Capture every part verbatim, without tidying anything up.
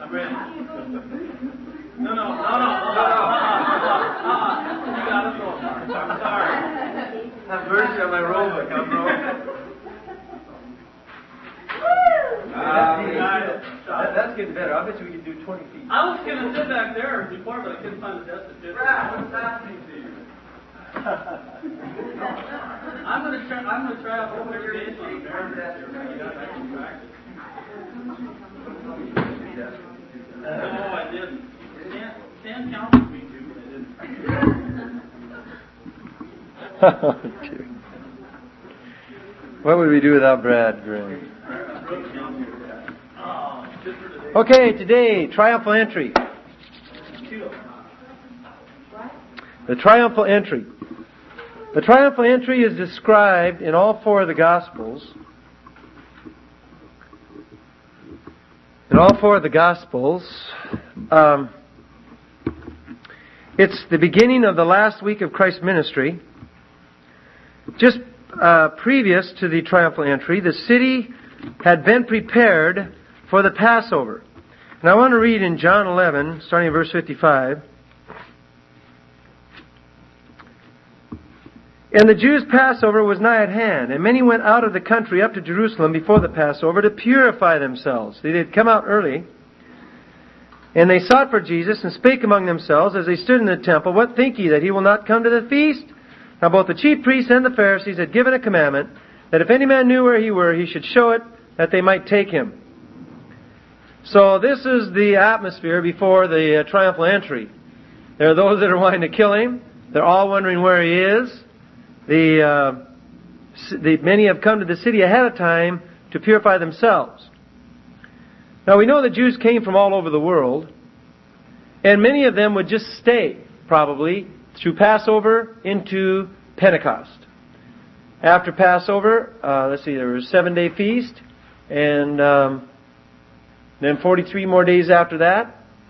ready. No, no, no, no, no, no. Uh-uh. You got to go. I'm sorry. Have mercy on my robe, come bro. Uh, that, that's getting better. I bet you we can do twenty feet. I was going to sit back there before, but I couldn't find the desk to fit. Brad, what's happening to you? I'm going to try. I'm going to try out for thirty days on the bear test. I can practice. No, I didn't. Stan, Stan counted me too, but I didn't. What would we do without Brad Green? Okay, today, triumphal entry. The triumphal entry. The triumphal entry is described in all four of the Gospels. In all four of the Gospels, um, it's the beginning of the last week of Christ's ministry. Just uh, previous to the triumphal entry, the city had been prepared for the Passover. And I want to read in John eleven, starting in verse fifty-five. And the Jews' Passover was nigh at hand, and many went out of the country up to Jerusalem before the Passover to purify themselves. They had come out early, and they sought for Jesus, and spake among themselves as they stood in the temple, What think ye, that he will not come to the feast? Now both the chief priests and the Pharisees had given a commandment, that if any man knew where he were, he should show it, that they might take him. So this is the atmosphere before the uh, triumphal entry. There are those that are wanting to kill him. They're all wondering where he is. The, uh, the many have come to the city ahead of time to purify themselves. Now we know the Jews came from all over the world, and many of them would just stay, probably, through Passover into Pentecost. After Passover, uh, let's see, there was a seven-day feast, and um, then forty-three more days after that.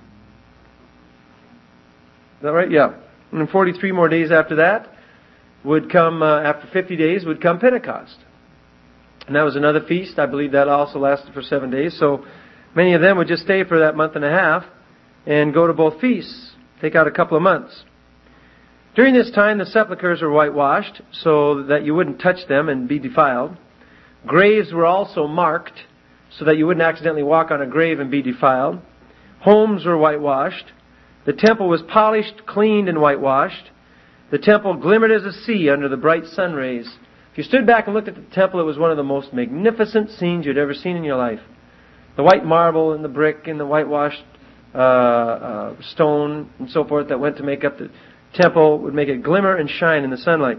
Is that right? Yeah. And forty-three more days after that would come, uh, after fifty days, would come Pentecost. And that was another feast. I believe that also lasted for seven days. So many of them would just stay for that month and a half and go to both feasts. Take out a couple of months. During this time, the sepulchres were whitewashed so that you wouldn't touch them and be defiled. Graves were also marked so that you wouldn't accidentally walk on a grave and be defiled. Homes were whitewashed. The temple was polished, cleaned, and whitewashed. The temple glimmered as a sea under the bright sun rays. If you stood back and looked at the temple, it was one of the most magnificent scenes you'd ever seen in your life. The white marble and the brick and the whitewashed uh, uh, stone and so forth that went to make up the temple would make it glimmer and shine in the sunlight.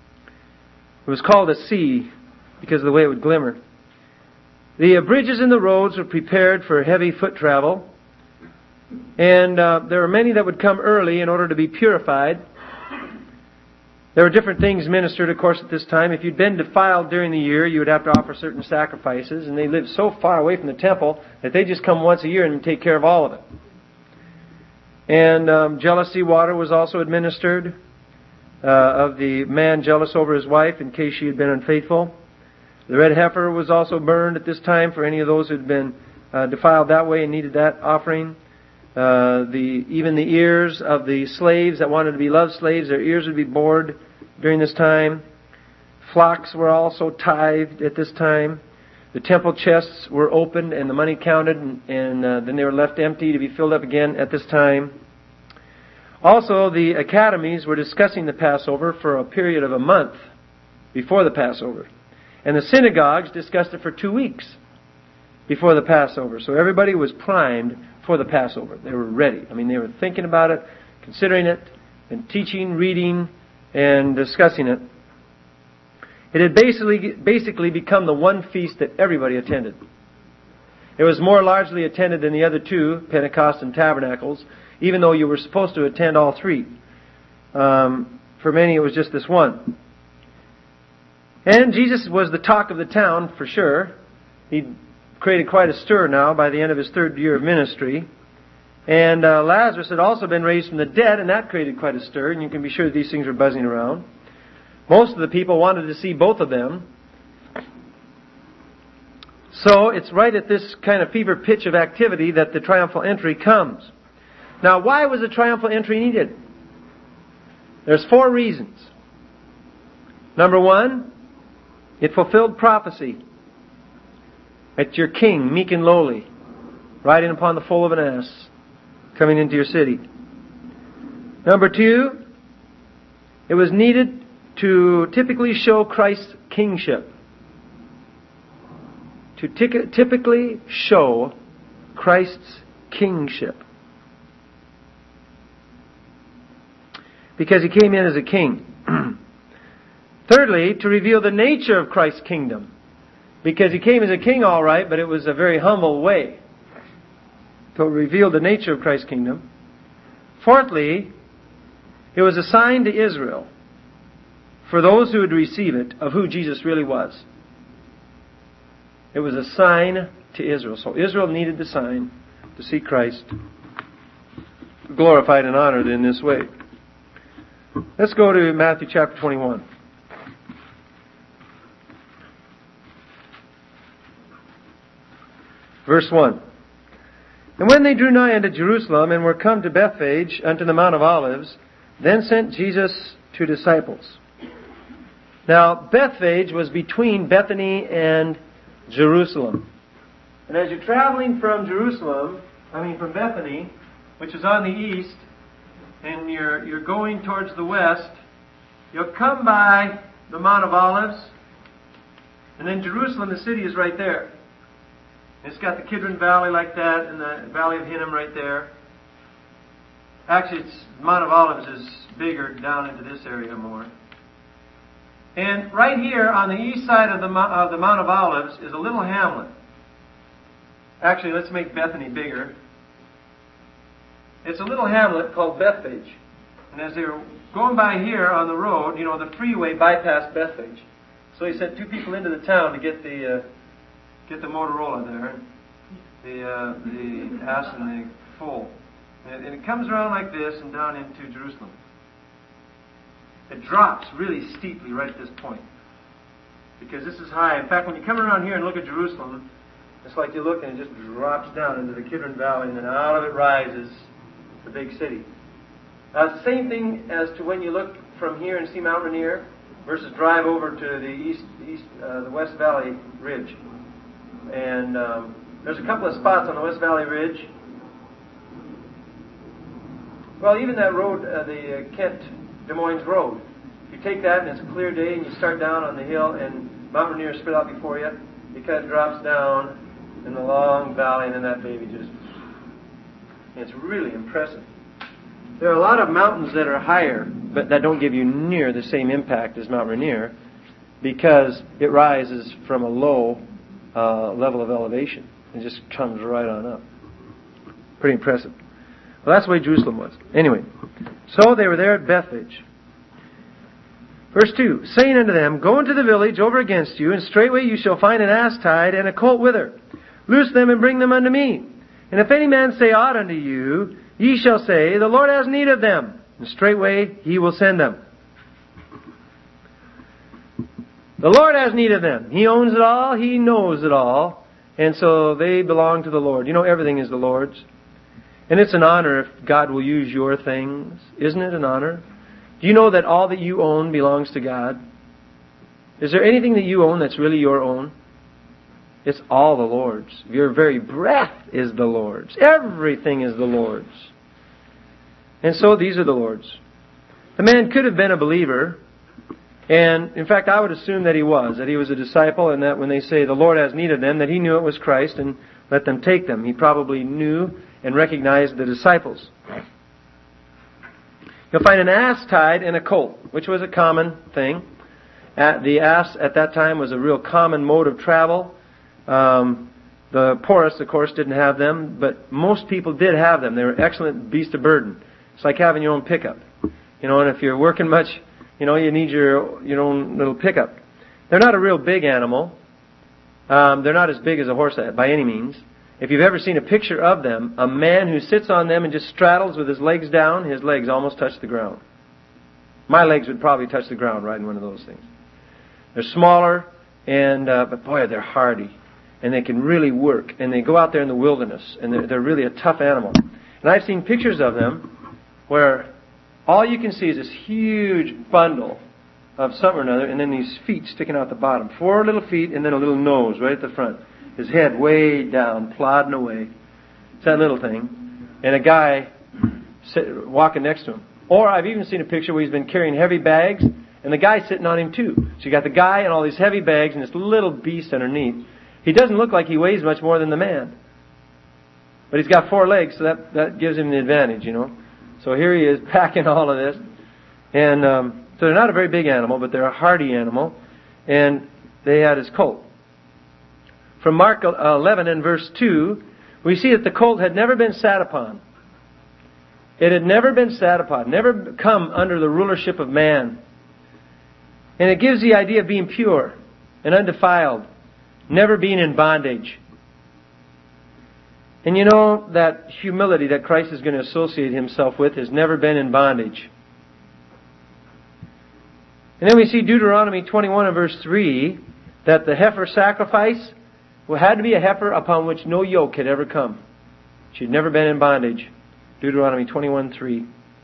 It was called a sea because of the way it would glimmer. The uh, bridges and the roads were prepared for heavy foot travel. And uh, there were many that would come early in order to be purified. There were different things ministered, of course, at this time. If you'd been defiled during the year, you would have to offer certain sacrifices. And they lived so far away from the temple that they just come once a year and take care of all of it. And um, jealousy water was also administered uh, of the man jealous over his wife in case she had been unfaithful. The red heifer was also burned at this time for any of those who had been uh, defiled that way and needed that offering. Uh, the even the ears of the slaves that wanted to be love slaves, their ears would be bored during this time. Flocks were also tithed at this time. The temple chests were opened and the money counted, and, and uh, then they were left empty to be filled up again at this time. Also, the academies were discussing the Passover for a period of a month before the Passover. And the synagogues discussed it for two weeks before the Passover. So everybody was primed for the Passover. They were ready. I mean, they were thinking about it, considering it, and teaching, reading, and discussing it. It had basically basically become the one feast that everybody attended. It was more largely attended than the other two, Pentecost and Tabernacles, even though you were supposed to attend all three. Um, for many, it was just this one. And Jesus was the talk of the town, for sure. He'd created quite a stir now by the end of his third year of ministry. And uh, Lazarus had also been raised from the dead, and that created quite a stir, and you can be sure that these things were buzzing around. Most of the people wanted to see both of them. So it's right at this kind of fever pitch of activity that the triumphal entry comes. Now, why was a triumphal entry needed? There's four reasons. Number one, it fulfilled prophecy. It's your king, meek and lowly, riding upon the foal of an ass, coming into your city. Number two, it was needed to typically show Christ's kingship. To tic- typically show Christ's kingship. Because He came in as a king. Thirdly, to reveal the nature of Christ's kingdom. Because He came as a king, all right, but it was a very humble way. To reveal the nature of Christ's kingdom. Fourthly, it was a sign to Israel, for those who would receive it, of who Jesus really was. It was a sign to Israel. So Israel needed the sign to see Christ glorified and honored in this way. Let's go to Matthew chapter twenty-one. Verse one. And when they drew nigh unto Jerusalem, and were come to Bethphage, unto the Mount of Olives, then sent Jesus two disciples. Now, Bethphage was between Bethany and Jerusalem. And as you're traveling from Jerusalem, I mean from Bethany, which is on the east, and you're you're going towards the west, you'll come by the Mount of Olives, and then Jerusalem, the city, is right there. It's got the Kidron Valley like that, and the Valley of Hinnom right there. Actually, it's, the Mount of Olives is bigger down into this area more. And right here on the east side of the, of the Mount of Olives is a little hamlet. Actually, let's make Bethany bigger. It's a little hamlet called Bethphage. And as they were going by here on the road, you know, the freeway bypassed Bethphage. So He sent two people into the town to get the uh, get the Motorola there, the uh, the ass and the foal. And, and it comes around like this and down into Jerusalem. It drops really steeply right at this point. Because this is high. In fact, when you come around here and look at Jerusalem, it's like you look and it just drops down into the Kidron Valley, and then out of it rises the big city. Now, it's the same thing as to when you look from here and see Mount Rainier versus drive over to the east, east, uh, the West Valley Ridge. And um, there's a couple of spots on the West Valley Ridge. Well, even that road, uh, the uh, Kent Des Moines Road. You take that and it's a clear day and you start down on the hill and Mount Rainier is spread out before you. It kind of drops down in the long valley, and then that baby just... It's really impressive. There are a lot of mountains that are higher, but that don't give you near the same impact as Mount Rainier because it rises from a low uh, level of elevation. It just comes right on up. Pretty impressive. Well, that's the way Jerusalem was. Anyway, so they were there at Bethphage. Verse two, saying unto them, go into the village over against you, and straightway you shall find an ass tied and a colt with her. Loose them and bring them unto me. And if any man say aught unto you, ye shall say, the Lord has need of them, and straightway He will send them. The Lord has need of them. He owns it all. He knows it all. And so they belong to the Lord. You know, everything is the Lord's. And it's an honor if God will use your things. Isn't it an honor? Do you know that all that you own belongs to God? Is there anything that you own that's really your own? It's all the Lord's. Your very breath is the Lord's. Everything is the Lord's. And so these are the Lord's. The man could have been a believer. And in fact, I would assume that he was. That he was a disciple, and that when they say the Lord has need of them, that he knew it was Christ and let them take them. He probably knew and recognized the disciples. You'll find an ass tied and a colt, which was a common thing. At the ass at that time was a real common mode of travel. Um, the poorest, of course, didn't have them, but most people did have them. They were excellent beasts of burden. It's like having your own pickup. You know, and if you're working much, you know, you need your your own little pickup. They're not a real big animal. Um, they're not as big as a horse by any means. If you've ever seen a picture of them, a man who sits on them and just straddles with his legs down, his legs almost touch the ground. My legs would probably touch the ground riding one of those things. They're smaller, and uh, but boy, they're hardy. and they can really work, and they go out there in the wilderness, and they're, they're really a tough animal. And I've seen pictures of them where all you can see is this huge bundle of something or another, and then these feet sticking out the bottom. Four little feet, and then a little nose right at the front. His head way down, plodding away. It's that little thing. And a guy sit, walking next to him. Or I've even seen a picture where he's been carrying heavy bags, and the guy's sitting on him too. So you got the guy and all these heavy bags and this little beast underneath. He doesn't look like he weighs much more than the man. But he's got four legs, so that, that gives him the advantage, you know. So here he is packing all of this. And um, so they're not a very big animal, but they're a hardy animal. And they had his colt. From Mark eleven and verse two, we see that the colt had never been sat upon. It had never been sat upon, never come under the rulership of man. And it gives the idea of being pure and undefiled, never being in bondage. And you know, that humility that Christ is going to associate himself with has never been in bondage. And then we see Deuteronomy twenty-one and verse three, that the heifer sacrifice had to be a heifer upon which no yoke had ever come. She had never been in bondage. Deuteronomy twenty-one three.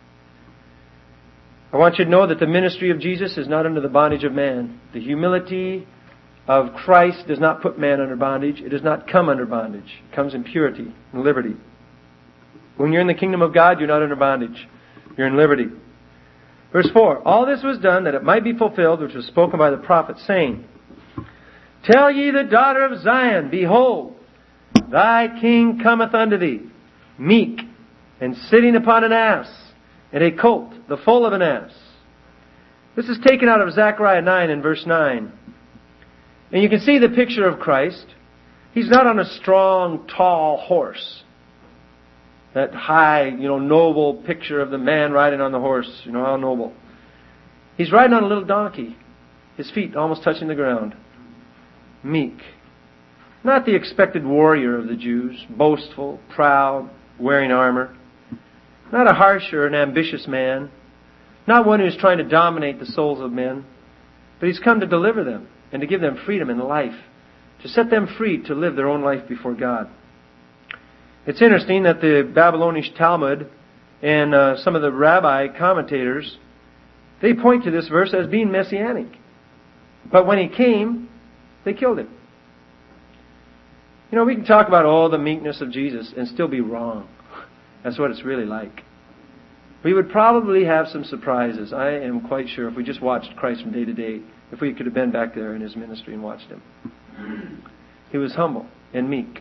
I want you to know that the ministry of Jesus is not under the bondage of man. The humility of Christ does not put man under bondage. It does not come under bondage. It comes in purity and liberty. When you're in the kingdom of God, you're not under bondage. You're in liberty. Verse four. All this was done that it might be fulfilled, which was spoken by the prophet, saying, Tell ye the daughter of Zion, Behold, thy king cometh unto thee, meek, and sitting upon an ass, and a colt, the foal of an ass. This is taken out of Zechariah nine and verse nine. And you can see the picture of Christ. He's not on a strong, tall horse. That high, you know, noble picture of the man riding on the horse. You know, how noble. He's riding on a little donkey. His feet almost touching the ground. Meek. Not the expected warrior of the Jews. Boastful, proud, wearing armor. Not a harsh or an ambitious man. Not one who's trying to dominate the souls of men. But he's come to deliver them and to give them freedom in life. To set them free to live their own life before God. It's interesting that the Babylonian Talmud and uh, some of the rabbi commentators, they point to this verse as being messianic. But when he came, they killed him. You know, we can talk about all the meekness of Jesus and still be wrong. That's what it's really like. We would probably have some surprises. I am quite sure if we just watched Christ from day to day, if we could have been back there in his ministry and watched him. He was humble and meek.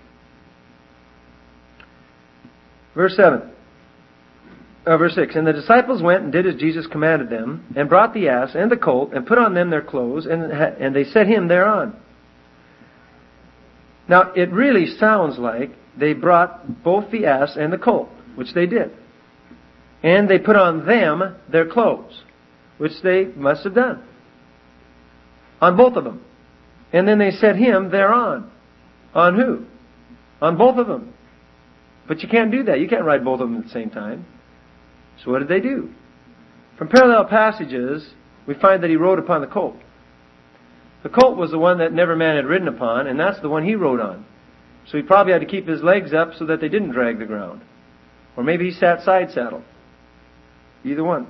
Verse seven. Uh, verse six. And the disciples went and did as Jesus commanded them, and brought the ass and the colt, and put on them their clothes, and, and they set him thereon. Now, it really sounds like they brought both the ass and the colt, which they did. And they put on them their clothes, which they must have done. On both of them. And then they set him thereon. On who? On both of them. But you can't do that. You can't ride both of them at the same time. So what did they do? From parallel passages, we find that he rode upon the colt. The colt was the one that never man had ridden upon, and that's the one he rode on. So he probably had to keep his legs up so that they didn't drag the ground. Or maybe he sat side saddle. Either one.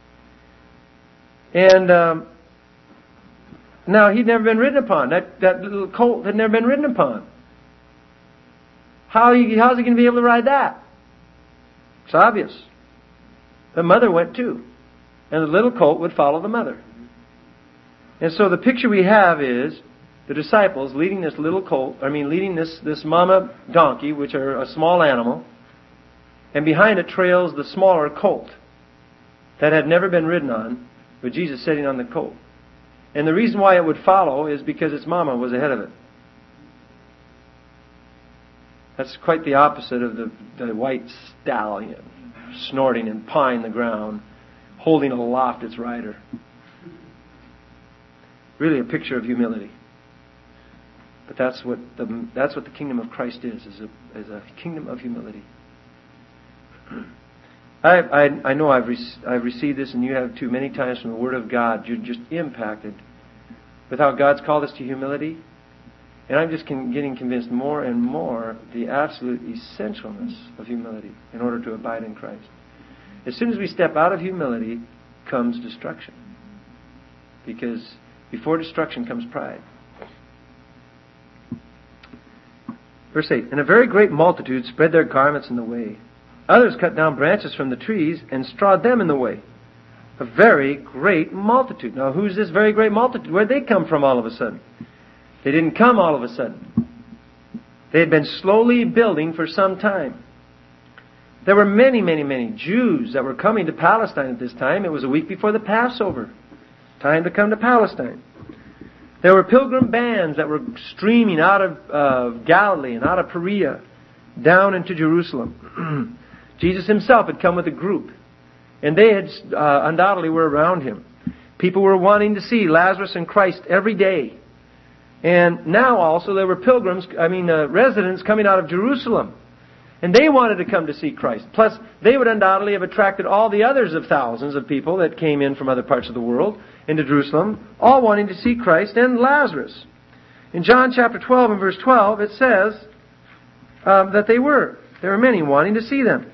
And um, now he'd never been ridden upon. That, that little colt had never been ridden upon. How he, how's he going to be able to ride that? It's obvious. The mother went too. And the little colt would follow the mother. And so the picture we have is the disciples leading this little colt, I mean leading this, this mama donkey, which are a small animal, and behind it trails the smaller colt that had never been ridden on, with Jesus sitting on the colt. And the reason why it would follow is because its mama was ahead of it. That's quite the opposite of the, the white stallion, snorting and pawing the ground, holding aloft its rider. Really a picture of humility. But that's what the that's what the kingdom of Christ is, is a, is a kingdom of humility. I I, I know I've re- I've received this, and you have too, many times from the Word of God. You're just impacted with how God's called us to humility. And I'm just con- getting convinced more and more the absolute essentialness of humility in order to abide in Christ. As soon as we step out of humility comes destruction. Because before destruction comes pride. Verse eight, and a very great multitude spread their garments in the way. Others cut down branches from the trees and strawed them in the way. A very great multitude. Now, who's this very great multitude? Where'd they come from all of a sudden? They didn't come all of a sudden. They had been slowly building for some time. There were many, many, many Jews that were coming to Palestine at this time. It was a week before the Passover. Time to come to Palestine. There were pilgrim bands that were streaming out of uh, Galilee and out of Perea down into Jerusalem. Jesus himself had come with a group. And they had uh, undoubtedly were around him. People were wanting to see Lazarus and Christ every day. And now also there were pilgrims, I mean uh, residents coming out of Jerusalem. And they wanted to come to see Christ. Plus, they would undoubtedly have attracted all the others of thousands of people that came in from other parts of the world into Jerusalem, all wanting to see Christ and Lazarus. In John chapter twelve and verse twelve, it says um, that they were. There were many wanting to see them.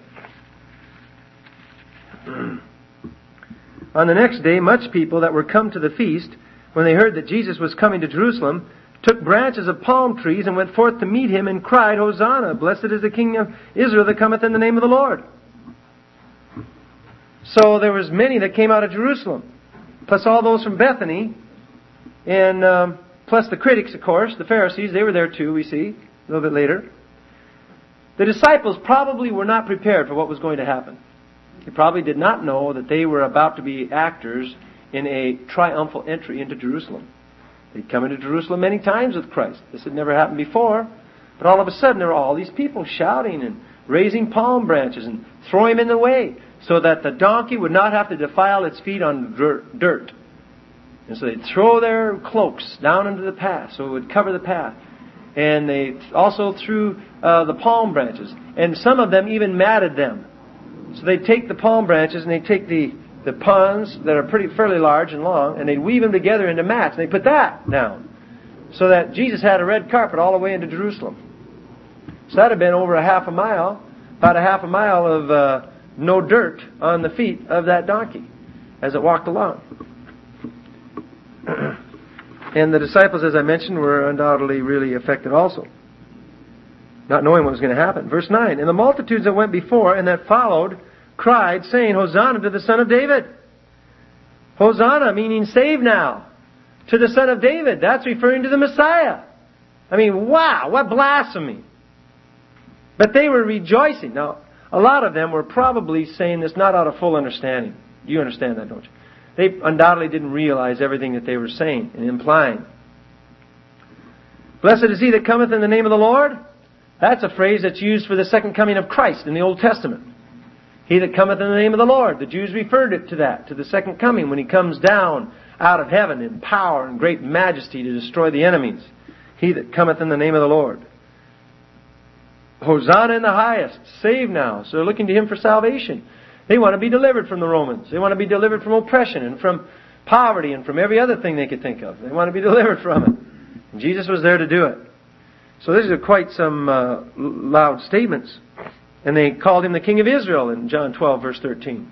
On the next day, much people that were come to the feast, when they heard that Jesus was coming to Jerusalem, took branches of palm trees and went forth to meet him and cried, Hosanna! Blessed is the King of Israel that cometh in the name of the Lord. So there was many that came out of Jerusalem, plus all those from Bethany, and um, plus the critics, of course, the Pharisees. They were there too, we see, a little bit later. The disciples probably were not prepared for what was going to happen. They probably did not know that they were about to be actors in a triumphal entry into Jerusalem. They'd come into Jerusalem many times with Christ. This had never happened before. But all of a sudden there were all these people shouting and raising palm branches and throwing them in the way so that the donkey would not have to defile its feet on dirt. And so they'd throw their cloaks down into the path so it would cover the path. And they also threw uh, the palm branches. And some of them even matted them. So they'd take the palm branches and they'd take the the ponds that are pretty fairly large and long, and they'd weave them together into mats, and they'd put that down. So that Jesus had a red carpet all the way into Jerusalem. So that had been over a half a mile, about a half a mile of uh, no dirt on the feet of that donkey as it walked along. And the disciples, as I mentioned, were undoubtedly really affected also, not knowing what was going to happen. Verse nine, and the multitudes that went before and that followed cried, saying, Hosanna to the Son of David. Hosanna, meaning save now. To the Son of David. That's referring to the Messiah. I mean, wow, what blasphemy. But they were rejoicing. Now, a lot of them were probably saying this not out of full understanding. You understand that, don't you? They undoubtedly didn't realize everything that they were saying and implying. Blessed is he that cometh in the name of the Lord. That's a phrase that's used for the second coming of Christ in the Old Testament. He that cometh in the name of the Lord. The Jews referred it to that, to the second coming, when he comes down out of heaven in power and great majesty to destroy the enemies. He that cometh in the name of the Lord. Hosanna in the highest. Save now. So they're looking to him for salvation. They want to be delivered from the Romans. They want to be delivered from oppression and from poverty and from every other thing they could think of. They want to be delivered from it. And Jesus was there to do it. So these are quite some uh, loud statements. And they called him the King of Israel in John twelve, verse thirteen.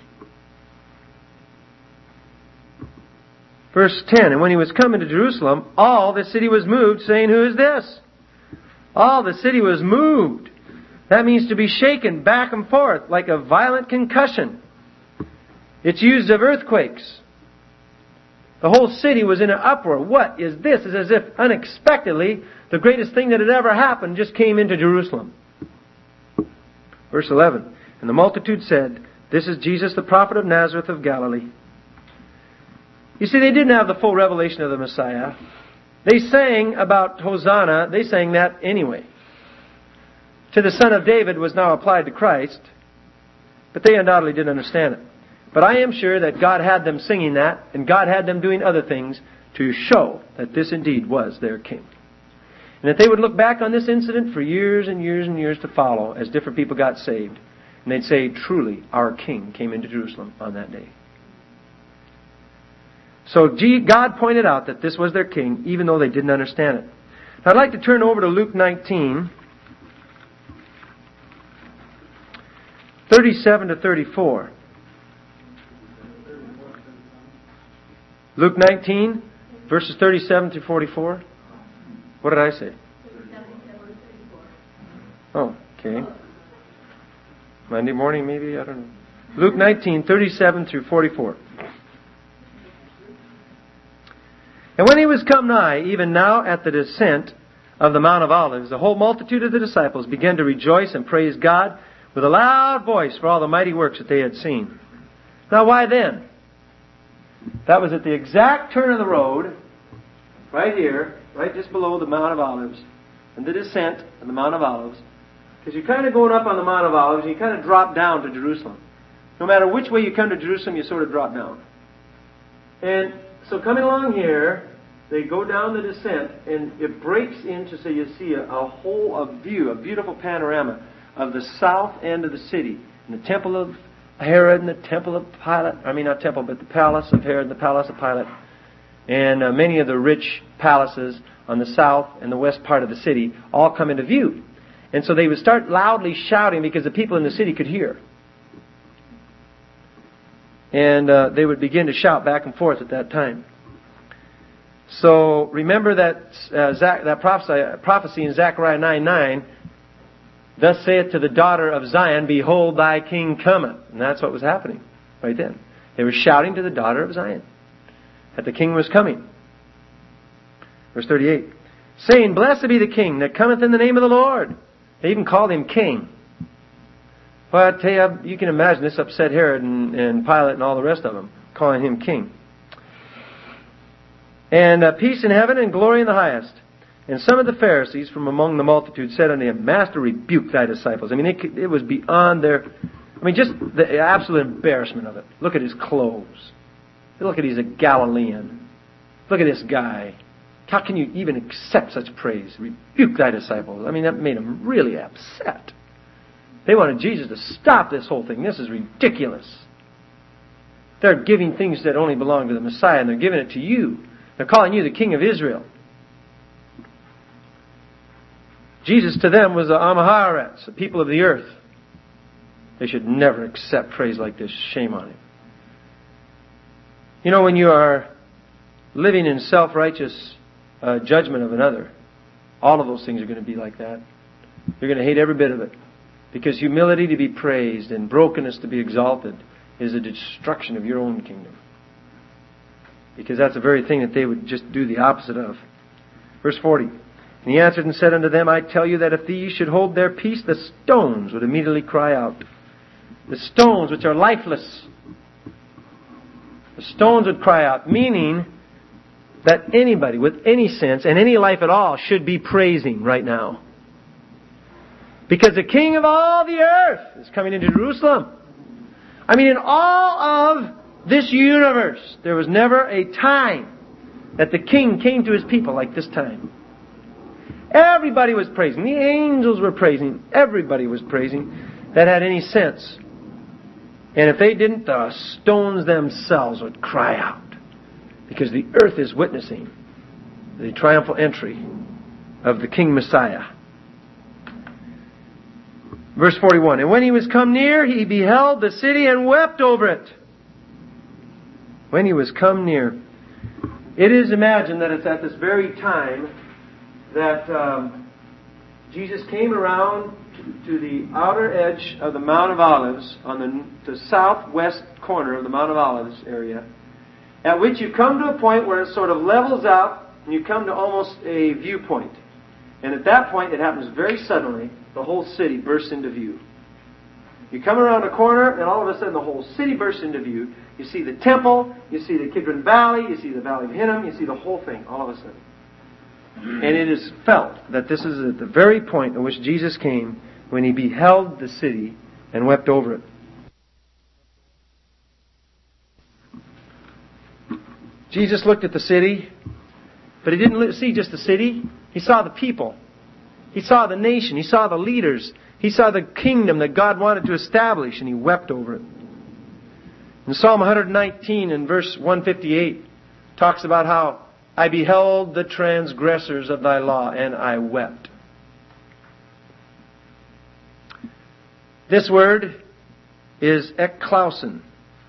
Verse ten, and when he was come into Jerusalem, all the city was moved, saying, Who is this? All the city was moved. That means to be shaken back and forth like a violent concussion. It's used of earthquakes. The whole city was in an uproar. What is this? It's as if unexpectedly the greatest thing that had ever happened just came into Jerusalem. Verse eleven, and the multitude said, This is Jesus, the prophet of Nazareth of Galilee. You see, they didn't have the full revelation of the Messiah. They sang about Hosanna. They sang that anyway. To the Son of David was now applied to Christ. But they undoubtedly didn't understand it. But I am sure that God had them singing that, and God had them doing other things to show that this indeed was their King. And that they would look back on this incident for years and years and years to follow as different people got saved. And they'd say, truly, our King came into Jerusalem on that day. So God pointed out that this was their King, even though they didn't understand it. Now, I'd like to turn over to Luke nineteen, thirty-seven to thirty-four. Luke nineteen, verses thirty-seven to forty-four. What did I say? Oh, okay. Monday morning, maybe? I don't know. Luke nineteen, thirty-seven through forty-four. And when he was come nigh, even now at the descent of the Mount of Olives, the whole multitude of the disciples began to rejoice and praise God with a loud voice for all the mighty works that they had seen. Now, why then? That was at the exact turn of the road, right here, right just below the Mount of Olives, and the descent of the Mount of Olives. Because you're kind of going up on the Mount of Olives, and you kind of drop down to Jerusalem. No matter which way you come to Jerusalem, you sort of drop down. And so coming along here, they go down the descent, and it breaks into, so you see a, a whole a view, a beautiful panorama of the south end of the city. And the temple of Herod and the temple of Pilate, I mean not temple, but the palace of Herod and the palace of Pilate. And uh, many of the rich palaces on the south and the west part of the city all come into view. And so they would start loudly shouting because the people in the city could hear. And uh, they would begin to shout back and forth at that time. So remember that uh, Zach, that prophecy, prophecy in Zechariah nine nine, thus saith to the daughter of Zion, behold, thy king cometh. And that's what was happening right then. They were shouting to the daughter of Zion that the king was coming. Verse thirty-eight, saying, blessed be the king that cometh in the name of the Lord. They even called him king. Well, I tell you, you can imagine this upset Herod and, and Pilate and all the rest of them, calling him king. And uh, peace in heaven and glory in the highest. And some of the Pharisees from among the multitude said unto him, Master, rebuke thy disciples. I mean, it, it was beyond their... I mean, just the absolute embarrassment of it. Look at his clothes. Look at he's a Galilean. Look at this guy. How can you even accept such praise? Rebuke thy disciples. I mean, that made them really upset. They wanted Jesus to stop this whole thing. This is ridiculous. They're giving things that only belong to the Messiah, and they're giving it to you. They're calling you the King of Israel. Jesus to them was the Amaharetz, the people of the earth. They should never accept praise like this. Shame on him. You know, when you are living in self-righteous uh, judgment of another, all of those things are going to be like that. You're going to hate every bit of it. Because humility to be praised and brokenness to be exalted is a destruction of your own kingdom. Because that's the very thing that they would just do the opposite of. Verse forty. And he answered and said unto them, I tell you that if these should hold their peace, the stones would immediately cry out. The stones which are lifeless. The stones would cry out, meaning that anybody with any sense and any life at all should be praising right now. Because the King of all the earth is coming into Jerusalem. I mean, in all of this universe, there was never a time that the King came to His people like this time. Everybody was praising. The angels were praising. Everybody was praising that had any sense. And if they didn't, the stones themselves would cry out. Because the earth is witnessing the triumphal entry of the King Messiah. Verse forty-one, and when he was come near, he beheld the city and wept over it. When he was come near. It is imagined that it's at this very time that um, Jesus came around to the outer edge of the Mount of Olives, on the, the southwest corner of the Mount of Olives area, at which you come to a point where it sort of levels out, and you come to almost a viewpoint. And at that point, it happens very suddenly. The whole city bursts into view. You come around a corner, and all of a sudden the whole city bursts into view. You see the temple, you see the Kidron Valley, you see the Valley of Hinnom, you see the whole thing all of a sudden. And it is felt that this is at the very point at which Jesus came, when He beheld the city and wept over it. Jesus looked at the city, but He didn't see just the city. He saw the people. He saw the nation. He saw the leaders. He saw the kingdom that God wanted to establish, and He wept over it. In Psalm one nineteen and verse one fifty-eight talks about how I beheld the transgressors of thy law, and I wept. This word is ekklausen,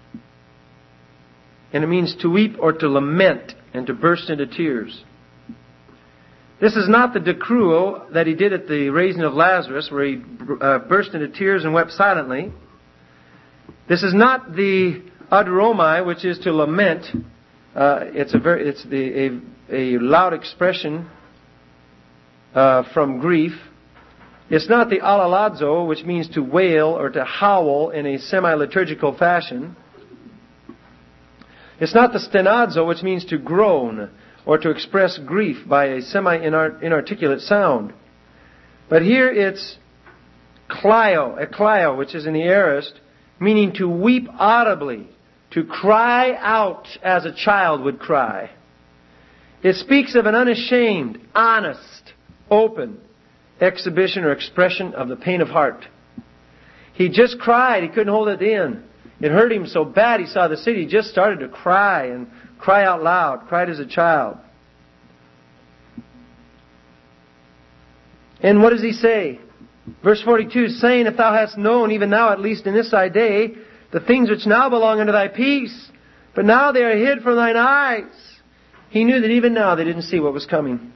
and it means to weep or to lament and to burst into tears. This is not the decruo that he did at the raising of Lazarus, where he uh, burst into tears and wept silently. This is not the adromai, which is to lament. Uh, it's a very, it's the, a, a loud expression uh, from grief. It's not the alaladzo, which means to wail or to howl in a semi-liturgical fashion. It's not the stenadzo, which means to groan or to express grief by a semi-inarticulate sound. But here it's klio, eklio, which is in the aorist, meaning to weep audibly, to cry out as a child would cry. It speaks of an unashamed, honest, open exhibition or expression of the pain of heart. He just cried. He couldn't hold it in. It hurt him so bad. He saw the city. He just started to cry and cry out loud. Cried as a child. And what does he say? Verse forty-two, saying, if thou hast known, even now, at least in this thy day, the things which now belong unto thy peace, but now they are hid from thine eyes. He knew that even now they didn't see what was coming.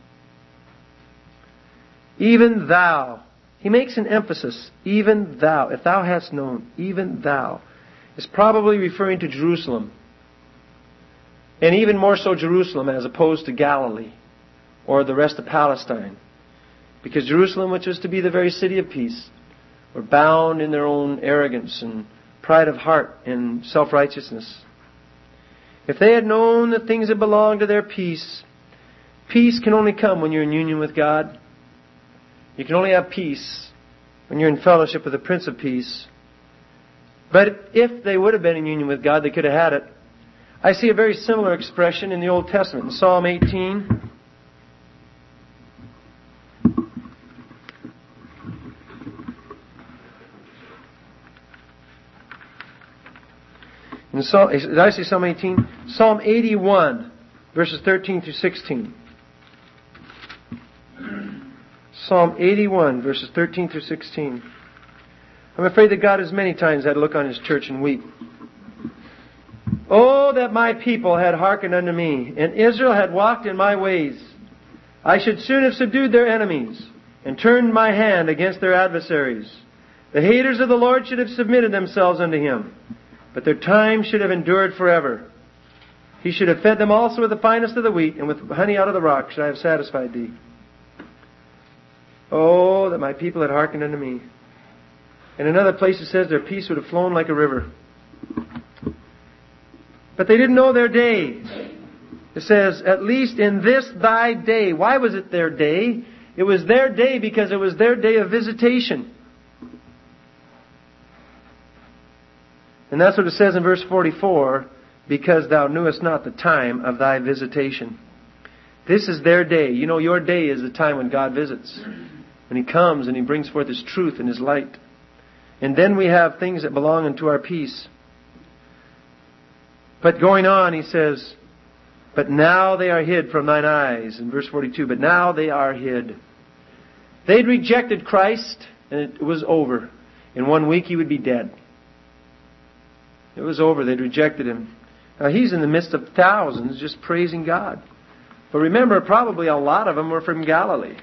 Even thou. He makes an emphasis. Even thou. If thou hast known, even thou. Is probably referring to Jerusalem. And even more so Jerusalem as opposed to Galilee or the rest of Palestine. Because Jerusalem, which was to be the very city of peace, were bound in their own arrogance and pride of heart and self-righteousness. If they had known the things that belong to their peace, peace can only come when you're in union with God. You can only have peace when you're in fellowship with the Prince of Peace. But if they would have been in union with God, they could have had it. I see a very similar expression in the Old Testament. In Psalm eighteen. In Psalm, did I say Psalm eighteen? Psalm eighty-one, verses thirteen through sixteen. Psalm eighty-one, verses thirteen through sixteen. I'm afraid that God has many times had to look on His church and weep. Oh, that my people had hearkened unto me, and Israel had walked in my ways. I should soon have subdued their enemies, and turned my hand against their adversaries. The haters of the Lord should have submitted themselves unto Him, but their time should have endured forever. He should have fed them also with the finest of the wheat, and with honey out of the rock should I have satisfied thee. Oh, that my people had hearkened unto me. In another place it says their peace would have flown like a river. But they didn't know their days. It says, at least in this thy day. Why was it their day? It was their day because it was their day of visitation. And that's what it says in verse forty-four, because thou knewest not the time of thy visitation. This is their day. You know, your day is the time when God visits. When He comes and He brings forth His truth and His light. And then we have things that belong unto our peace. But going on, he says, but now they are hid from thine eyes. In verse forty-two, but now they are hid. They'd rejected Christ, and it was over. In one week he would be dead. It was over. They'd rejected Him. Now He's in the midst of thousands just praising God. But remember, probably a lot of them were from Galilee.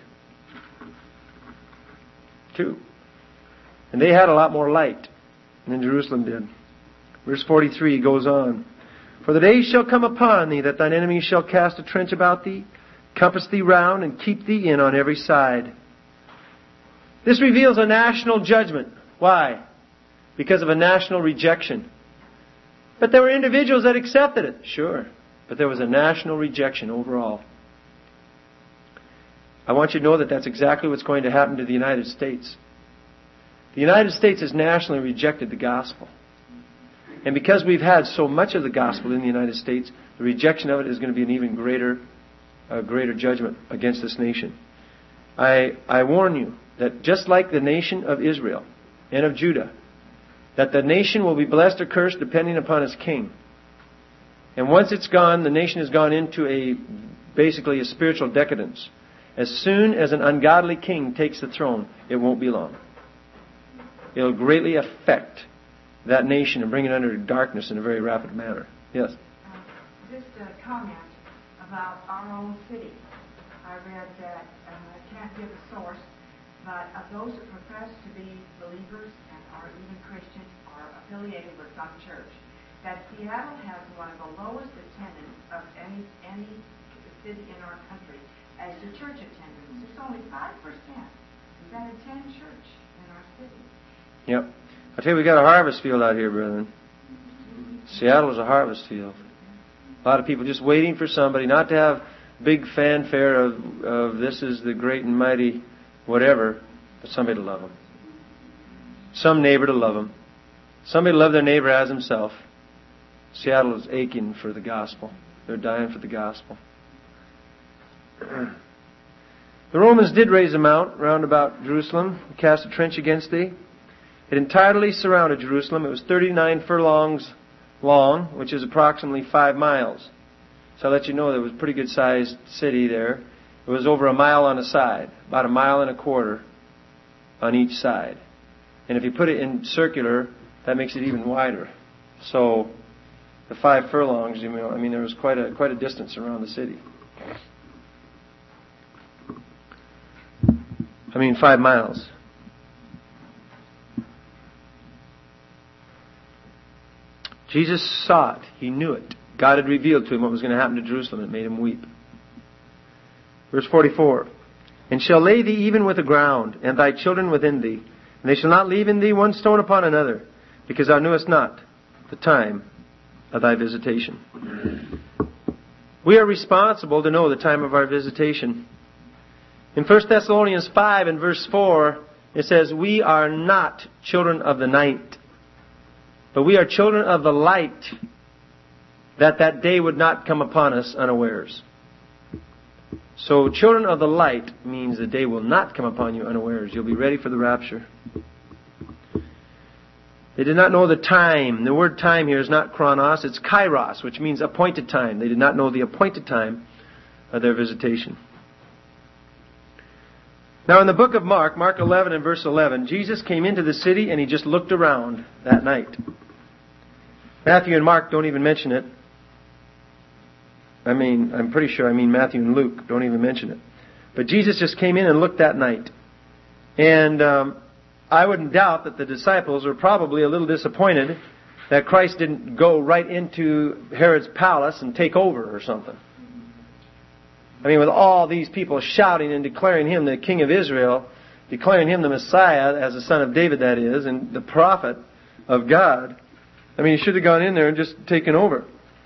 Too. And they had a lot more light than Jerusalem did. Verse forty-three goes on. For the days shall come upon thee that thine enemies shall cast a trench about thee, compass thee round, and keep thee in on every side. This reveals a national judgment. Why? Because of a national rejection. But there were individuals that accepted it. Sure. But there was a national rejection overall. I want you to know that that's exactly what's going to happen to the United States. The United States has nationally rejected the gospel. And because we've had so much of the gospel in the United States, the rejection of it is going to be an even greater, uh, greater judgment against this nation. I, I warn you that just like the nation of Israel and of Judah, that the nation will be blessed or cursed depending upon its king. And once it's gone, the nation has gone into a basically a spiritual decadence. As soon as an ungodly king takes the throne, it won't be long. It'll greatly affect that nation and bring it under darkness in a very rapid manner. Yes? Uh, just a comment about our own city. I read that, uh, I can't give a source, but of those that profess to be believers and are even Christians or affiliated with some church, that Seattle has one of the lowest attendance of any any city in our country as to church attendance. It's only five percent that attend church in our city. Yep. I tell you, we got a harvest field out here, brethren. Seattle is a harvest field. A lot of people just waiting for somebody, not to have big fanfare of, of this is the great and mighty whatever, but somebody to love them. Some neighbor to love them. Somebody to love their neighbor as himself. Seattle is aching for the gospel. They're dying for the gospel. The Romans did raise a mount round about Jerusalem, cast a trench against thee. It entirely surrounded Jerusalem. It was thirty-nine furlongs long, which is approximately five miles. So I'll let you know there was a pretty good sized city there. It was over a mile on a side, about a mile and a quarter on each side. And if you put it in circular, that makes it even wider. So the five furlongs, you know, I mean, there was quite a quite a distance around the city. I mean, five miles. Jesus saw it. He knew it. God had revealed to him what was going to happen to Jerusalem. It made him weep. Verse forty-four. And shall lay thee even with the ground, and thy children within thee. And they shall not leave in thee one stone upon another, because thou knewest not the time of thy visitation. We are responsible to know the time of our visitation. In First Thessalonians five and verse four, it says, we are not children of the night, but we are children of the light, that that day would not come upon us unawares. So children of the light means the day will not come upon you unawares. You'll be ready for the rapture. They did not know the time. The word time here is not chronos, it's kairos, which means appointed time. They did not know the appointed time of their visitation. Now in the book of Mark, Mark eleven and verse eleven, Jesus came into the city and he just looked around that night. Matthew and Mark don't even mention it. I mean, I'm pretty sure I mean Matthew and Luke don't even mention it. But Jesus just came in and looked that night. And um, I wouldn't doubt that the disciples were probably a little disappointed that Christ didn't go right into Herod's palace and take over or something. I mean, with all these people shouting and declaring him the King of Israel, declaring him the Messiah, as the son of David that is, and the prophet of God, I mean, he should have gone in there and just taken over.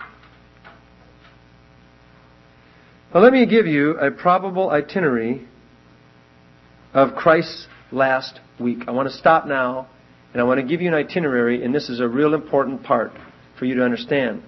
Well, let me give you a probable itinerary of Christ's last week. I want to stop now, and I want to give you an itinerary, and this is a real important part for you to understand.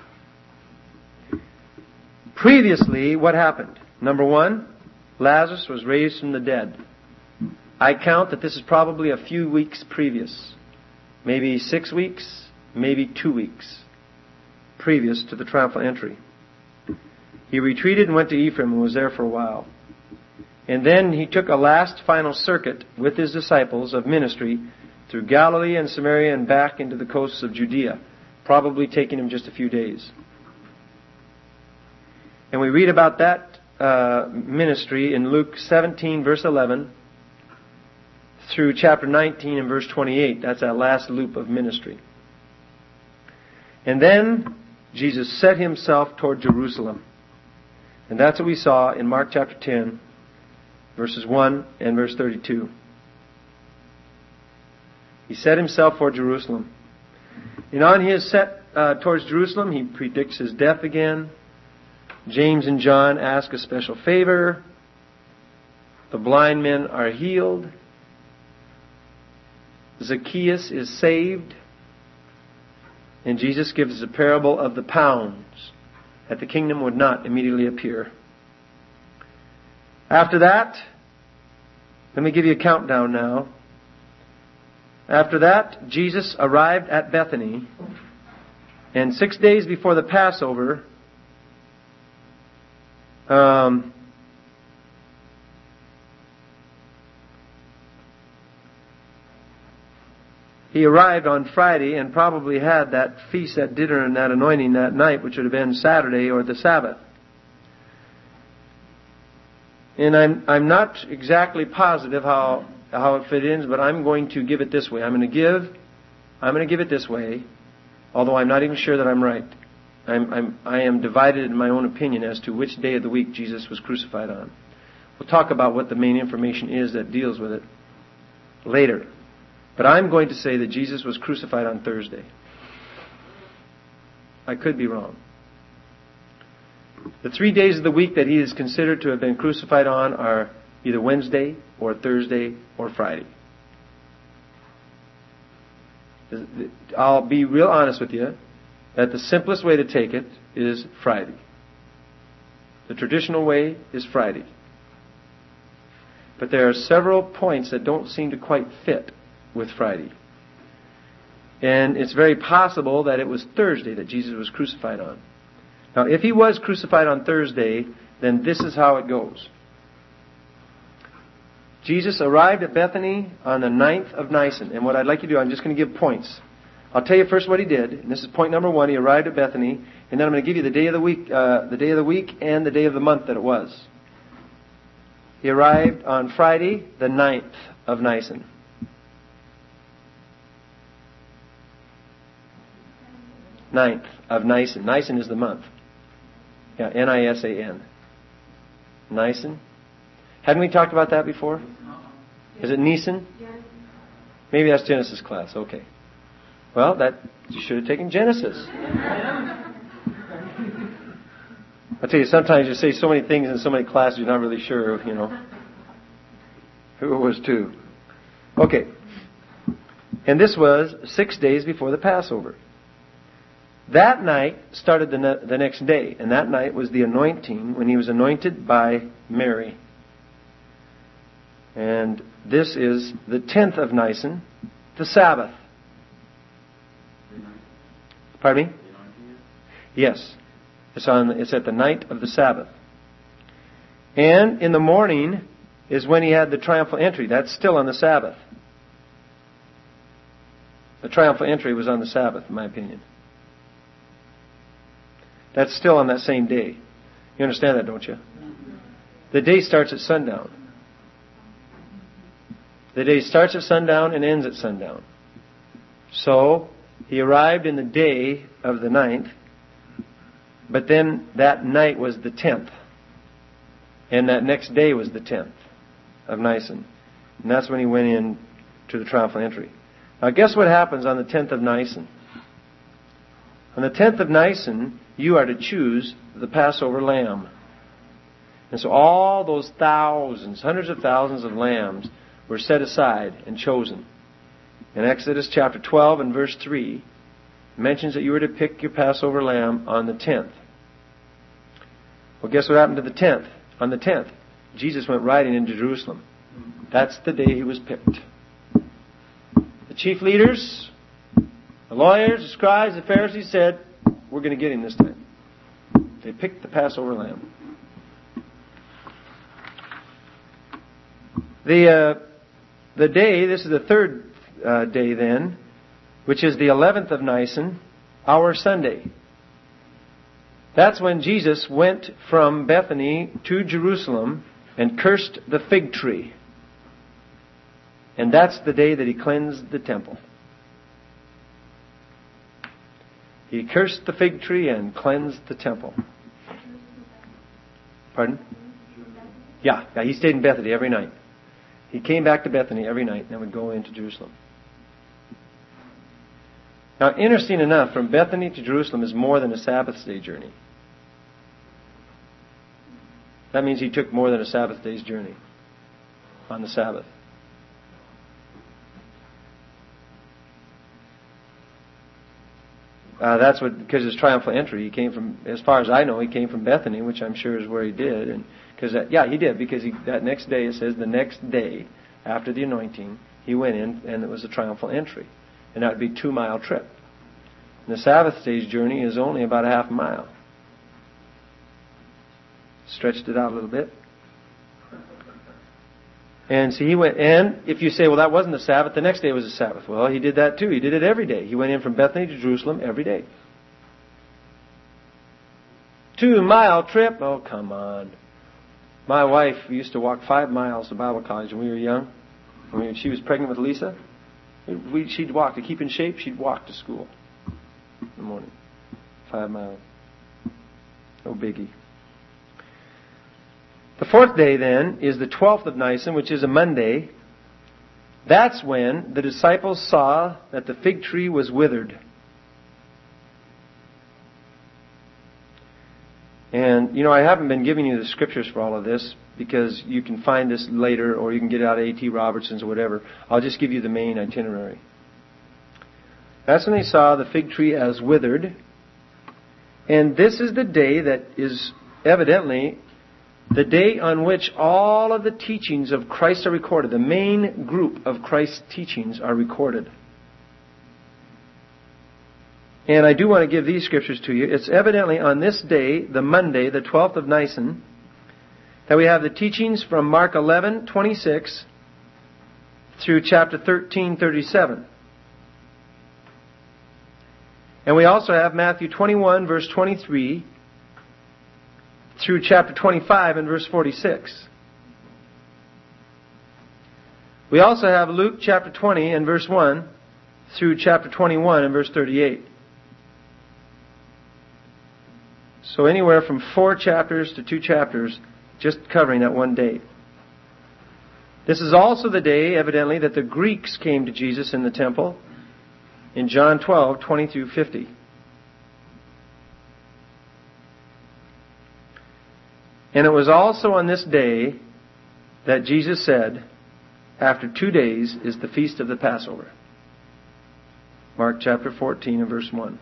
Previously, what happened? Number one, Lazarus was raised from the dead. I count that this is probably a few weeks previous. Maybe six weeks, maybe two weeks previous to the triumphal entry. He retreated and went to Ephraim and was there for a while. And then he took a last final circuit with his disciples of ministry through Galilee and Samaria and back into the coasts of Judea, probably taking him just a few days. And we read about that uh, ministry in Luke seventeen, verse eleven, through chapter nineteen and verse twenty-eight. That's that last loop of ministry. And then Jesus set himself toward Jerusalem. And that's what we saw in Mark chapter ten, verses one and verse thirty-two. He set himself toward Jerusalem. And on his set uh, towards Jerusalem, he predicts his death again. James and John ask a special favor. The blind men are healed. Zacchaeus is saved. And Jesus gives the parable of the pounds, that the kingdom would not immediately appear. After that, let me give you a countdown now. After that, Jesus arrived at Bethany, and six days before the Passover, Um, he arrived on Friday and probably had that feast, that dinner, and that anointing that night, which would have been Saturday or the Sabbath. And I'm I'm not exactly positive how how it fit in, but I'm going to give it this way. I'm going to give I'm going to give it this way, although I'm not even sure that I'm right. I'm I'm I am divided in my own opinion as to which day of the week Jesus was crucified on. We'll talk about what the main information is that deals with it later. But I'm going to say that Jesus was crucified on Thursday. I could be wrong. The three days of the week that he is considered to have been crucified on are either Wednesday or Thursday or Friday. I'll be real honest with you that the simplest way to take it is Friday. The traditional way is Friday. But there are several points that don't seem to quite fit with Friday. And it's very possible that it was Thursday that Jesus was crucified on. Now, if he was crucified on Thursday, then this is how it goes. Jesus arrived at Bethany on the ninth of Nisan. And what I'd like you to do, I'm just going to give points. I'll tell you first what he did. And this is point number one. He arrived at Bethany. And then I'm going to give you the day of the week, uh, the day of the week and the day of the month that it was. He arrived on Friday, the ninth of Nisan. Ninth of Nisan. Nisan is the month. Yeah, N I S A N. Nisan. Hadn't we talked about that before? Is it Nisan? Maybe that's Genesis class. Okay. Well, that you should have taken Genesis. I tell you, sometimes you say so many things in so many classes you're not really sure, you know, who it was to. Okay. And this was six days before the Passover. That night started the, ne- the next day, and that night was the anointing when he was anointed by Mary. And this is the tenth of Nisan, the Sabbath. Pardon me? Yes. It's on. It's at the night of the Sabbath. And in the morning is when he had the triumphal entry. That's still on the Sabbath. The triumphal entry was on the Sabbath, in my opinion. That's still on that same day. You understand that, don't you? The day starts at sundown. The day starts at sundown and ends at sundown. So, he arrived in the day of the ninth, but then that night was the tenth. And that next day was the tenth of Nisan. And that's when he went in to the triumphal entry. Now guess what happens on the tenth of Nisan? On the tenth of Nisan, you are to choose the Passover lamb. And so all those thousands, hundreds of thousands of lambs were set aside and chosen. In Exodus chapter twelve and verse three, it mentions that you were to pick your Passover lamb on the tenth. Well, guess what happened to the tenth? On the tenth, Jesus went riding into Jerusalem. That's the day he was picked. The chief leaders, the lawyers, the scribes, the Pharisees said, we're going to get him this time. They picked the Passover lamb. The uh, the day, this is the third uh, day then, which is the eleventh of Nisan, our Sunday. That's when Jesus went from Bethany to Jerusalem and cursed the fig tree. And that's the day that he cleansed the temple. He cursed the fig tree and cleansed the temple. Pardon? Yeah, yeah, he stayed in Bethany every night. He came back to Bethany every night and then would go into Jerusalem. Now, interesting enough, from Bethany to Jerusalem is more than a Sabbath day journey. That means he took more than a Sabbath day's journey on the Sabbath. Uh, that's what, because his triumphal entry, he came from, as far as I know, he came from Bethany, which I'm sure is where he did. And because that, yeah, he did, because he, that next day, it says the next day after the anointing, he went in and it was a triumphal entry. And that would be a two mile trip. And the Sabbath day's journey is only about a half a mile. stretched it out a little bit. And so he went, and if you say, well, that wasn't the Sabbath, the next day was the Sabbath. Well, he did that too. He did it every day. He went in from Bethany to Jerusalem every day. Two mile trip? Oh, come on. My wife used to walk five miles to Bible college when we were young. When she was pregnant with Lisa, we, she'd walk. To keep in shape, she'd walk to school in the morning. Five miles. No biggie. The fourth day, then, is the twelfth of Nisan, which is a Monday. That's when the disciples saw that the fig tree was withered. And, you know, I haven't been giving you the scriptures for all of this because you can find this later or you can get it out of A T Robertson's or whatever. I'll just give you the main itinerary. That's when they saw the fig tree as withered. And this is the day that is evidently the day on which all of the teachings of Christ are recorded. The main group of Christ's teachings are recorded. And I do want to give these scriptures to you. It's evidently on this day, the Monday, the twelfth of Nisan, that we have the teachings from Mark eleven twenty-six through chapter thirteen thirty-seven. And we also have Matthew twenty-one verse twenty-three through chapter twenty-five and verse forty-six. We also have Luke chapter twenty and verse one through chapter twenty-one and verse thirty-eight. So anywhere from four chapters to two chapters, just covering that one day. This is also the day, evidently, that the Greeks came to Jesus in the temple in John twelve twenty through fifty. And it was also on this day that Jesus said, after two days is the feast of the Passover. Mark chapter fourteen and verse one.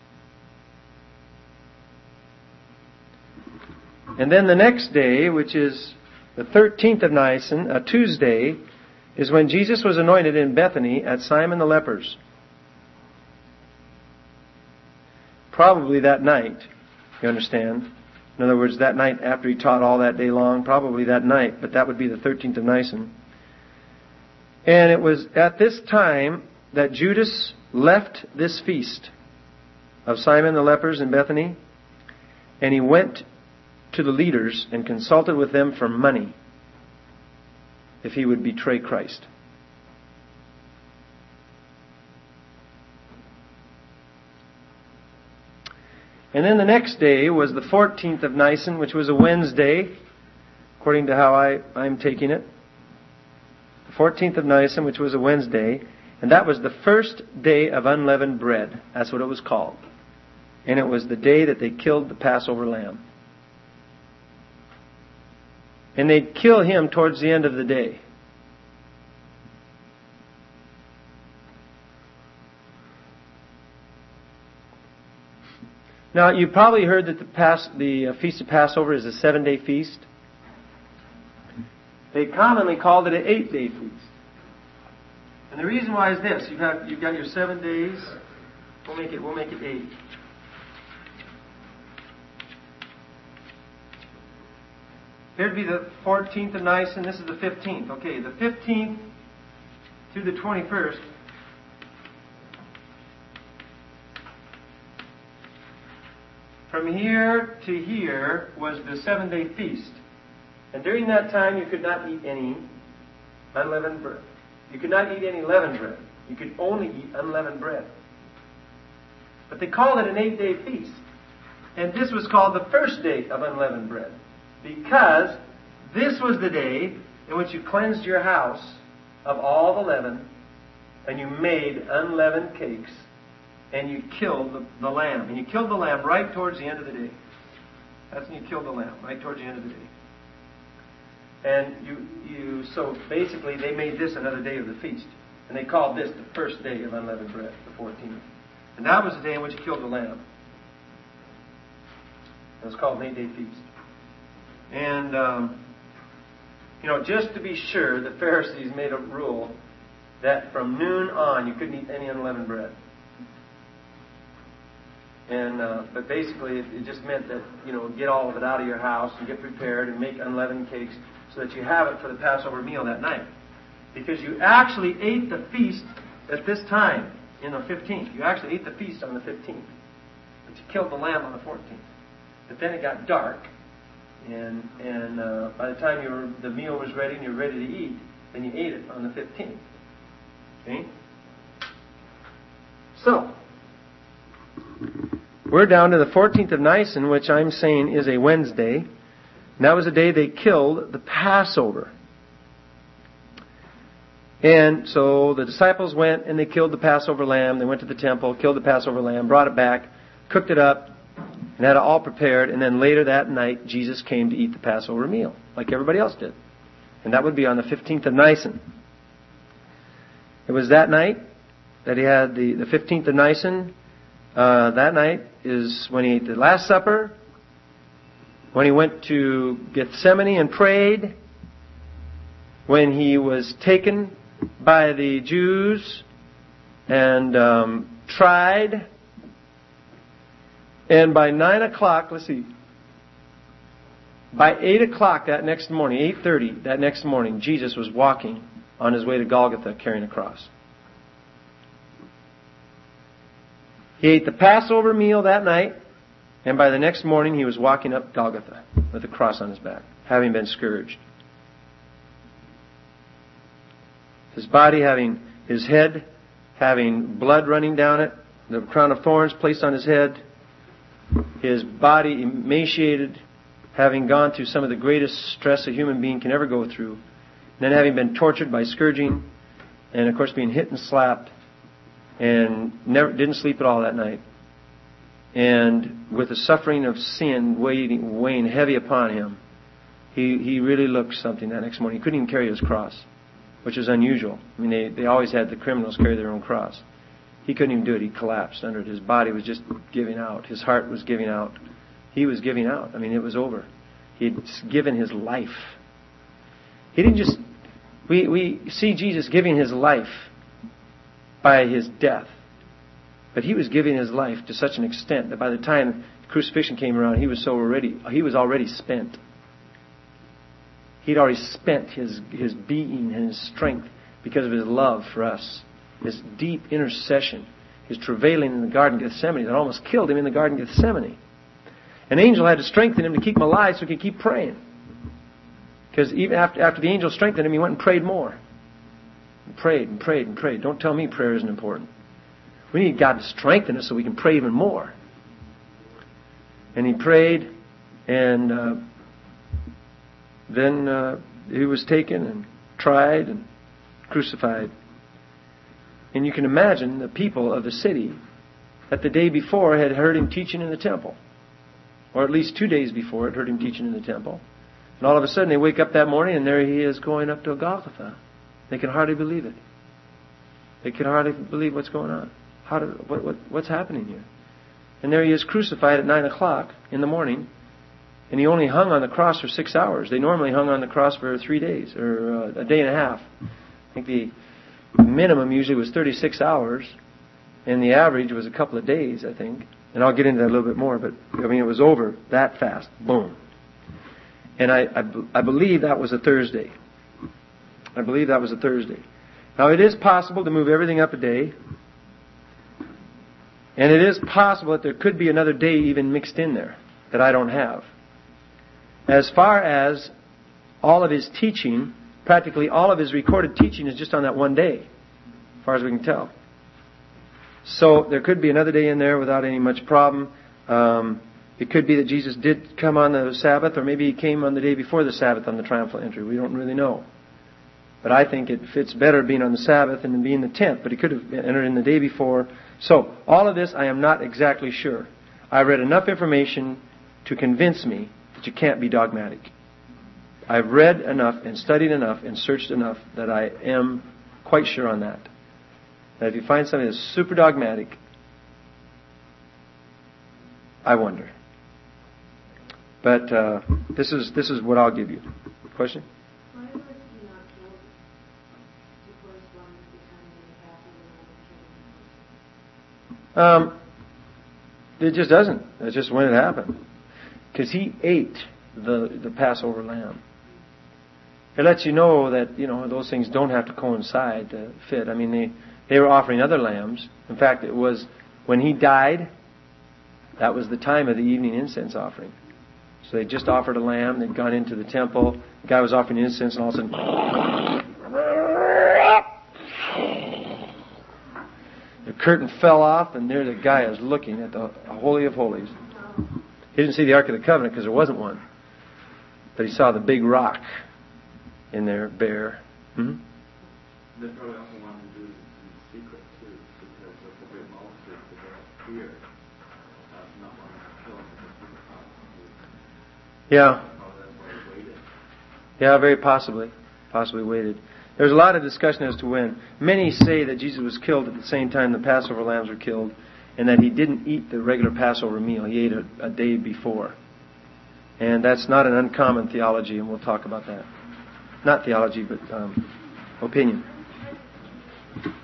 And then the next day, which is the thirteenth of Nisan, a Tuesday, is when Jesus was anointed in Bethany at Simon the leper's. Probably that night, you understand? In other words, that night after he taught all that day long, probably that night, but that would be the thirteenth of Nisan. And it was at this time that Judas left this feast of Simon the leper's in Bethany, and he went to the leaders and consulted with them for money if he would betray Christ. And then the next day was the fourteenth of Nisan, which was a Wednesday, according to how I, I'm taking it. The fourteenth of Nisan, which was a Wednesday, and that was the first day of unleavened bread. That's what it was called. And it was the day that they killed the Passover lamb. And they'd kill him towards the end of the day. Now, you probably heard that the, Pas- the uh, Feast of Passover is a seven-day feast. They commonly called it an eight-day feast. And the reason why is this. You've got, you've got your seven days. We'll make it, we'll make it eight. Here'd be the fourteenth of Nisan. This is the fifteenth. Okay, the fifteenth through the twenty-first. From here to here was the seven-day feast. And during that time you could not eat any unleavened bread. You could not eat any leavened bread. You could only eat unleavened bread. But they called it an eight-day feast. And this was called the first day of unleavened bread. Because this was the day in which you cleansed your house of all the leaven, and you made unleavened cakes, and you killed the, the lamb. And you killed the lamb right towards the end of the day. That's when you killed the lamb, right towards the end of the day. And you, you, so basically they made this another day of the feast. And they called this the first day of unleavened bread, the fourteenth. And that was the day in which you killed the lamb. It was called an eight-day feast. And, um, you know, just to be sure, the Pharisees made a rule that from noon on you couldn't eat any unleavened bread. And uh, but basically, it, it just meant that, you know, get all of it out of your house and get prepared and make unleavened cakes so that you have it for the Passover meal that night. Because you actually ate the feast at this time in the fifteenth. You actually ate the feast on the fifteenth. But you killed the lamb on the fourteenth. But then it got dark, and and uh, by the time you were, the meal was ready and you were ready to eat, then you ate it on the fifteenth. Okay? So, we're down to the fourteenth of Nisan, which I'm saying is a Wednesday. And that was the day they killed the Passover. And so the disciples went and they killed the Passover lamb. They went to the temple, killed the Passover lamb, brought it back, cooked it up, and had it all prepared. And then later that night, Jesus came to eat the Passover meal, like everybody else did. And that would be on the fifteenth of Nisan. It was that night that he had the, the fifteenth of Nisan. Uh, that night is when he ate the Last Supper, when he went to Gethsemane and prayed, when he was taken by the Jews and um, tried. And by nine o'clock, let's see, by eight o'clock that next morning, eight thirty that next morning, Jesus was walking on his way to Golgotha carrying a cross. He ate the Passover meal that night, and by the next morning he was walking up Golgotha with a cross on his back, having been scourged. His body having, his head having blood running down it, the crown of thorns placed on his head, his body emaciated, having gone through some of the greatest stress a human being can ever go through, and then having been tortured by scourging, and of course being hit and slapped, and never didn't sleep at all that night, and with the suffering of sin weighing, weighing heavy upon him, he, he really looked something that next morning. He couldn't even carry his cross, which is unusual. I mean, they, they always had the criminals carry their own cross. He couldn't even do it. He collapsed under it. His body was just giving out. His heart was giving out. He was giving out. I mean, it was over. He had given his life. He didn't just... We, we see Jesus giving his life by his death. But he was giving his life to such an extent that by the time crucifixion came around, he was so already, he was already spent. He'd already spent his, his being and his strength because of his love for us. His deep intercession, his travailing in the Garden of Gethsemane that almost killed him in the Garden of Gethsemane. An angel had to strengthen him to keep him alive so he could keep praying. Because even after, after the angel strengthened him, he went and prayed more. And prayed and prayed and prayed. Don't tell me prayer isn't important. We need God to strengthen us so we can pray even more. And he prayed, and uh, then uh, he was taken and tried and crucified. And you can imagine the people of the city that the day before had heard him teaching in the temple. Or at least two days before had heard him teaching in the temple. And all of a sudden they wake up that morning and there he is going up to Golgotha. They can hardly believe it. They can hardly believe what's going on. How did, what, what, what's happening here? And there he is crucified at nine o'clock in the morning. And he only hung on the cross for six hours. They normally hung on the cross for three days or uh, a day and a half. I think the minimum usually was thirty-six hours. And the average was a couple of days, I think. And I'll get into that a little bit more. But, I mean, it was over that fast. Boom. And I, I, I believe that was a Thursday. I believe that was a Thursday. Now, it is possible to move everything up a day. And it is possible that there could be another day even mixed in there that I don't have. As far as all of his teaching, practically all of his recorded teaching is just on that one day, as far as we can tell. So there could be another day in there without any much problem. Um, it could be that Jesus did come on the Sabbath, or maybe he came on the day before the Sabbath on the triumphal entry. We don't really know. But I think it fits better being on the Sabbath than being the tenth. But he could have entered in the day before. So, all of this I am not exactly sure. I read enough information to convince me that you can't be dogmatic. I've read enough and studied enough and searched enough that I am quite sure on that. That if you find something that's super dogmatic, I wonder. But uh, this is this is what I'll give you. Question? Why was he not killed to correspond with the time that he passed Um, it just doesn't. That's just when it happened. Because he ate the the Passover lamb. It lets you know that, you know, those things don't have to coincide to fit. I mean, they, they were offering other lambs. In fact, it was when he died, that was the time of the evening incense offering. So they just offered a lamb. They'd gone into the temple. The guy was offering incense, and all of a sudden, the curtain fell off, and there the guy is looking at the Holy of Holies. He didn't see the Ark of the Covenant because there wasn't one. But he saw the big rock in there, bare. Hmm? They probably also wanted to do it in secret, too, because of the great multitude that they had fear of not wanting to kill him because people thought he Yeah. oh, that's why he waited. Yeah, very possibly. Possibly waited. There's a lot of discussion as to when. Many say that Jesus was killed at the same time the Passover lambs were killed, and that he didn't eat the regular Passover meal. He ate it a day before. And that's not an uncommon theology, and we'll talk about that. Not theology, but um, opinion.